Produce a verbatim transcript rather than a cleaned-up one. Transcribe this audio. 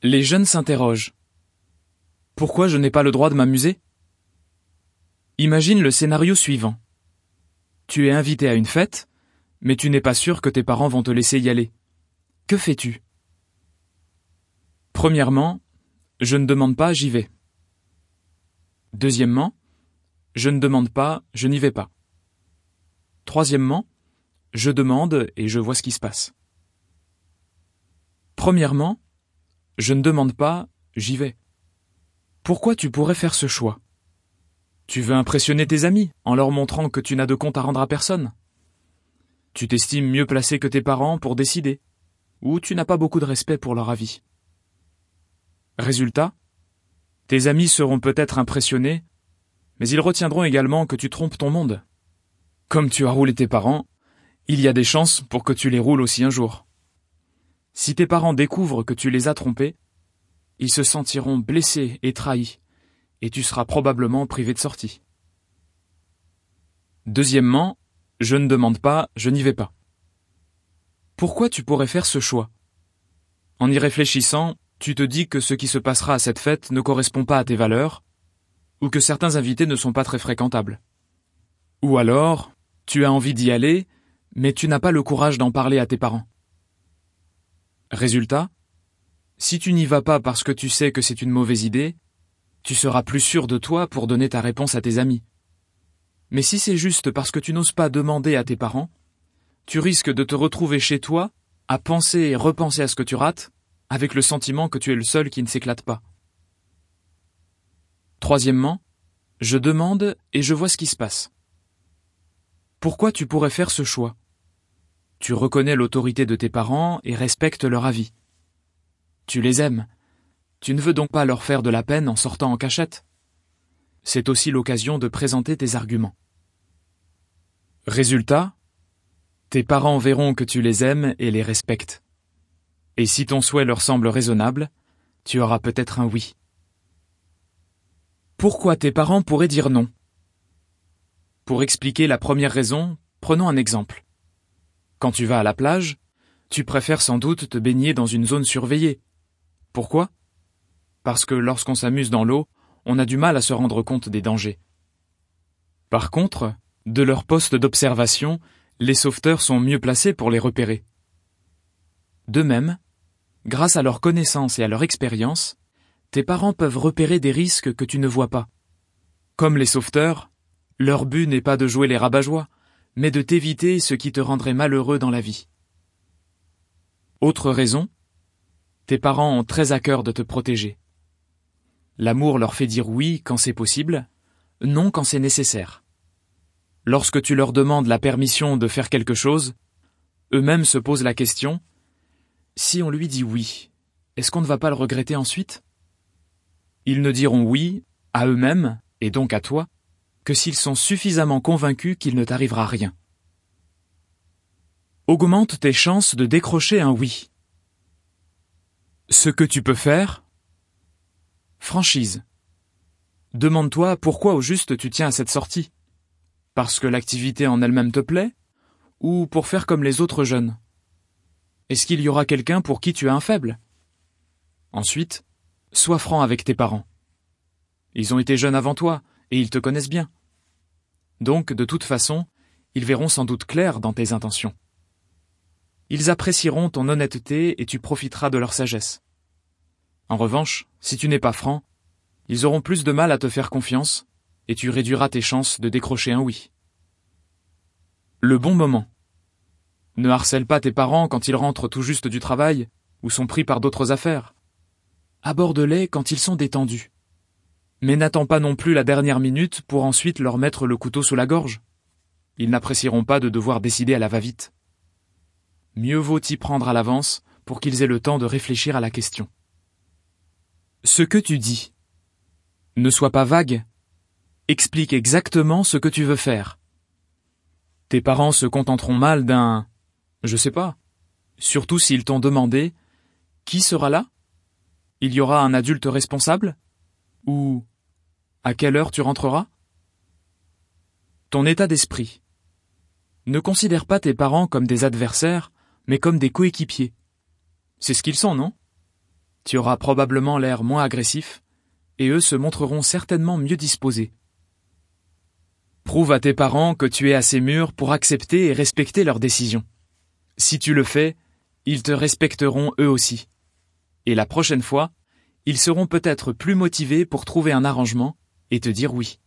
Les jeunes s'interrogent. Pourquoi je n'ai pas le droit de m'amuser? Imagine le scénario suivant. Tu es invité à une fête, mais tu n'es pas sûr que tes parents vont te laisser y aller. Que fais-tu? Premièrement, je ne demande pas, j'y vais. Deuxièmement, je ne demande pas, je n'y vais pas. Troisièmement, je demande et je vois ce qui se passe. Premièrement, je ne demande pas, j'y vais. Pourquoi tu pourrais faire ce choix? Tu veux impressionner tes amis en leur montrant que tu n'as de compte à rendre à personne. Tu t'estimes mieux placé que tes parents pour décider, ou tu n'as pas beaucoup de respect pour leur avis. Résultat, tes amis seront peut-être impressionnés, mais ils retiendront également que tu trompes ton monde. Comme tu as roulé tes parents, il y a des chances pour que tu les roules aussi un jour. Si tes parents découvrent que tu les as trompés, ils se sentiront blessés et trahis, et tu seras probablement privé de sortie. Deuxièmement, je ne demande pas, je n'y vais pas. Pourquoi tu pourrais faire ce choix? En y réfléchissant, tu te dis que ce qui se passera à cette fête ne correspond pas à tes valeurs, ou que certains invités ne sont pas très fréquentables. Ou alors, tu as envie d'y aller, mais tu n'as pas le courage d'en parler à tes parents. Résultat, si tu n'y vas pas parce que tu sais que c'est une mauvaise idée, tu seras plus sûr de toi pour donner ta réponse à tes amis. Mais si c'est juste parce que tu n'oses pas demander à tes parents, tu risques de te retrouver chez toi à penser et repenser à ce que tu rates, avec le sentiment que tu es le seul qui ne s'éclate pas. Troisièmement, je demande et je vois ce qui se passe. Pourquoi tu pourrais faire ce choix? Tu reconnais l'autorité de tes parents et respectes leur avis. Tu les aimes. Tu ne veux donc pas leur faire de la peine en sortant en cachette. C'est aussi l'occasion de présenter tes arguments. Résultat, tes parents verront que tu les aimes et les respectes. Et si ton souhait leur semble raisonnable, tu auras peut-être un oui. Pourquoi tes parents pourraient dire non? Pour expliquer la première raison, prenons un exemple. Quand tu vas à la plage, tu préfères sans doute te baigner dans une zone surveillée. Pourquoi? Parce que lorsqu'on s'amuse dans l'eau, on a du mal à se rendre compte des dangers. Par contre, de leur poste d'observation, les sauveteurs sont mieux placés pour les repérer. De même, grâce à leur connaissance et à leur expérience, tes parents peuvent repérer des risques que tu ne vois pas. Comme les sauveteurs, leur but n'est pas de jouer les rabat-joie, mais de t'éviter ce qui te rendrait malheureux dans la vie. Autre raison, tes parents ont très à cœur de te protéger. L'amour leur fait dire oui quand c'est possible, non quand c'est nécessaire. Lorsque tu leur demandes la permission de faire quelque chose, eux-mêmes se posent la question « Si on lui dit oui, est-ce qu'on ne va pas le regretter ensuite ?» Ils ne diront oui, à eux-mêmes, et donc à toi, que s'ils sont suffisamment convaincus qu'il ne t'arrivera rien. Augmente tes chances de décrocher un oui. Ce que tu peux faire. Franchise. Demande-toi pourquoi au juste tu tiens à cette sortie. Parce que l'activité en elle-même te plaît, ou pour faire comme les autres jeunes? Est-ce qu'il y aura quelqu'un pour qui tu as un faible? Ensuite, sois franc avec tes parents. Ils ont été jeunes avant toi, et ils te connaissent bien. Donc, de toute façon, ils verront sans doute clair dans tes intentions. Ils apprécieront ton honnêteté et tu profiteras de leur sagesse. En revanche, si tu n'es pas franc, ils auront plus de mal à te faire confiance, et tu réduiras tes chances de décrocher un oui. Le bon moment. Ne harcèle pas tes parents quand ils rentrent tout juste du travail, ou sont pris par d'autres affaires. Aborde-les quand ils sont détendus. Mais n'attends pas non plus la dernière minute pour ensuite leur mettre le couteau sous la gorge. Ils n'apprécieront pas de devoir décider à la va-vite. Mieux vaut t'y prendre à l'avance pour qu'ils aient le temps de réfléchir à la question. Ce que tu dis. Ne sois pas vague. Explique exactement ce que tu veux faire. Tes parents se contenteront mal d'un « je sais pas », surtout s'ils t'ont demandé « qui sera là ? Il y aura un adulte responsable ? Ou « à quelle heure tu rentreras ?» Ton état d'esprit. Ne considère pas tes parents comme des adversaires, mais comme des coéquipiers. C'est ce qu'ils sont, non ? Tu auras probablement l'air moins agressif, et eux se montreront certainement mieux disposés. Prouve à tes parents que tu es assez mûr pour accepter et respecter leurs décisions. Si tu le fais, ils te respecteront eux aussi. Et la prochaine fois, ils seront peut-être plus motivés pour trouver un arrangement et te dire oui.